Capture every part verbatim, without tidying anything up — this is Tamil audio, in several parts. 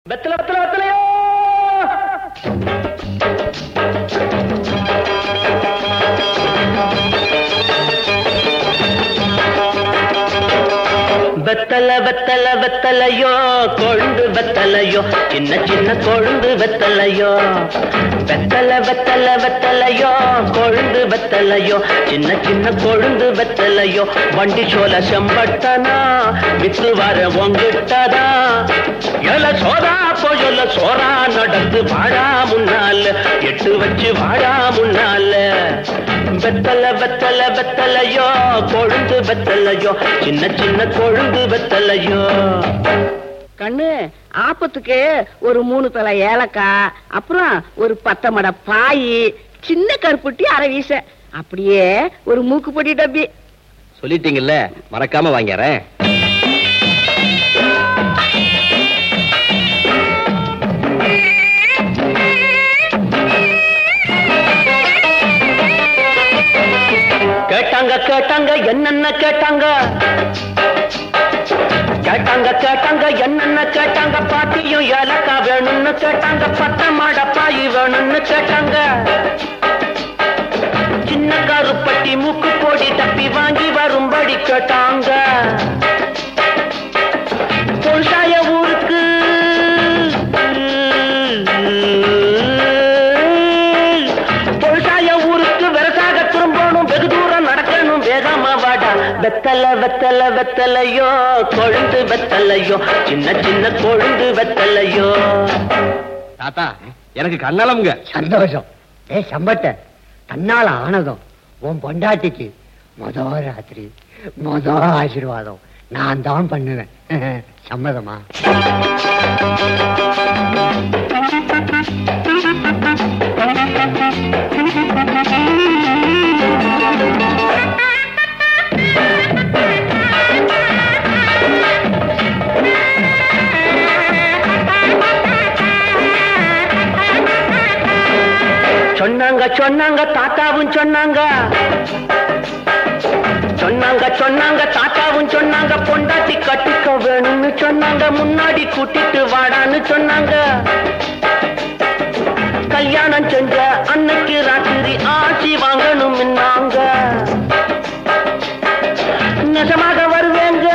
வெத்தல வெத்தல வெத்தலையோ வெத்தல வெத்தல வெத்தலையோ கொழுந்து வெத்தலையோ சின்ன சின்ன கொழுந்து வெத்தலையோ வெத்தல வெத்தல வெத்தலையோ கொழுந்து வெத்தலையோ சின்ன சின்ன கொழுந்து வெத்தலையோ வண்டி சோல செம்பட்டனா வித்து வர உங்கிட்டதா எல சோரா போயல சோரா நடந்து வாடா முன்னால எட்டு வச்சு வாடா முன்னால வெத்தல வெத்தல வெத்தலையோ கொழுந்து வெத்தலையோ சின்ன சின்ன கொழுந்து வெத்தலையோ கண்ணு ஆப்பத்துக்கு ஒரு மூணு தலை ஏலக்காய், அப்புறம் ஒரு பத்த மட பாய், சின்ன கருப்புட்டி அரை வீச, அப்படியே ஒரு மூக்குப்பொடி டப்பி. சொல்லிட்டீங்கல்ல, மறக்காம வாங்கிறேன். கேட்டாங்க கேட்டாங்க என்னென்ன கேட்டாங்க கேட்டாங்க கேட்டாங்க என்னென்ன கேட்டாங்க பாட்டியும் ஏலக்கா வேணும்னு கேட்டாங்க பத்த மாடப்பாயி வேணும்னு கேட்டாங்க சின்ன கருப்பட்டி மூக்கு போடி தப்பி வாங்கி வரும்படி கேட்டாங்க பொல்சாய ஊருக்கு பொல்சாய ஊருக்கு வெரசாக திரும்பணும், வெகு தூரம் நடக்கணும், வேகமா வாடா. வெத்தல வெத்தல வெத்தலையோ கொழுந்து வெத்தலையோ சின்ன சின்ன கொழுந்து வெத்தலையோ. தாத்தா எனக்கு கண்ணளமுங்க. சந்தோஷம். ஏ சம்பட்ட, தன்னால ஆனதும் உன் பொண்டாட்டிக்கு மொத ராத்திரி மொத ஆசீர்வாதம் நான் தான் பண்ணுவேன். சம்மதமா? சொன்னாங்க சொன்னாங்க தாத்தாவும் சொன்னாங்க சொன்னாங்க சொன்னாங்க தாத்தாவும் சொன்னாங்க பொண்டாட்டி கட்டிக்க வேணும்னு சொன்னாங்க, முன்னாடி கூட்டிட்டு வாடான்னு சொன்னாங்க. கல்யாணம் செஞ்ச அன்னைக்கு ராத்திரி ஆட்சி வாங்கணும் நாங்க. நெசமாக வருவேங்க,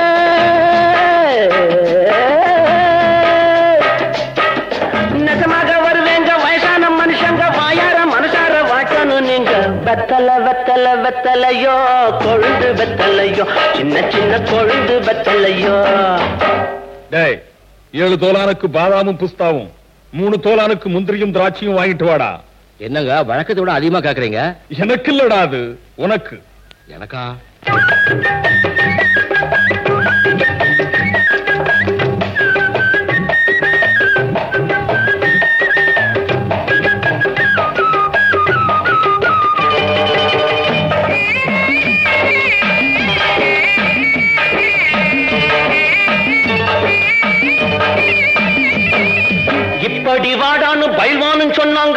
நெசமாக வருவேங்க, வயசான மனுஷங்க வாயார மனசார வாட்டணும் நீங்க. வெத்தல வெத்தல வெத்தலையோ கொழுந்து வெத்தலையோ சின்ன சின்ன கொழுந்து வெத்தலையோ. டேய், ஏழு தோலானுக்கு பாதாமும் புஸ்தாவும், மூணு தோலானுக்கு முந்திரியும் திராட்சையும் வாங்கிட்டு வாடா. என்னங்க வழக்கத்தை விட அதிகமா கேக்குறீங்க? எனக்கு இல்லடா, அது உனக்கு. எனக்கா? இப்படி வாடான்னு பைல்வானு சொன்னாங்க,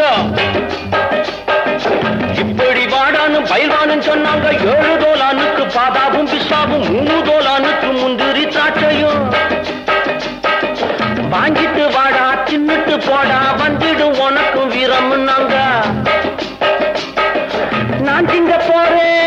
இப்படி வாடான்னு பைல்வானு சொன்னாங்க. ஏழு தோலானுக்கு பாதாவும் பிஸ்தாவும், மூணு தோலானுக்கு முந்திரி திராட்சையும் வாங்கிட்டு வாடா, தின்னுட்டு போடா, வந்துடும் உனக்கும் வீரம்னாங்க. நான் திங்க போறேன்,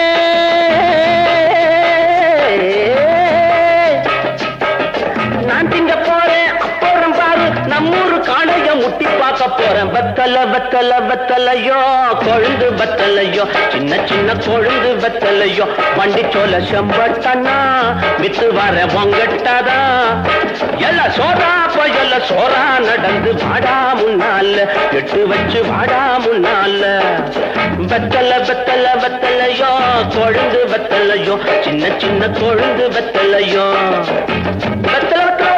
நான் திங்க போறேன், அப்புறம் பாரு நம்மூரு காளைய முட்டி பார்க்க போறேன். வெத்தல வெத்தல வெத்தலையோ கொழுந்து வெத்தலையோ சின்ன சின்ன கொழுந்து வெத்தலையோ வண்டி சோல செம்பட்டனா வித்து வர உங்கட்டதா எல்ல சோரா போயல்ல சோரா நடந்து வாடா முன்னால எட்டு வச்சு வாடா முன்னால. வெத்தல வெத்தல வெத்தலையோ கொழுந்து வெத்தலையோ சின்ன சின்ன கொழுந்து வெத்தலையோ. வெத்தல வெத்தல